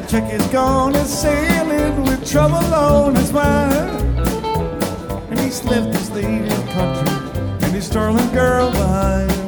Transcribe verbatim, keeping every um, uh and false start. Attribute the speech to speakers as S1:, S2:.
S1: Jack is gone and sailing with trouble on his mind. And he's left his native country and his darling girl behind.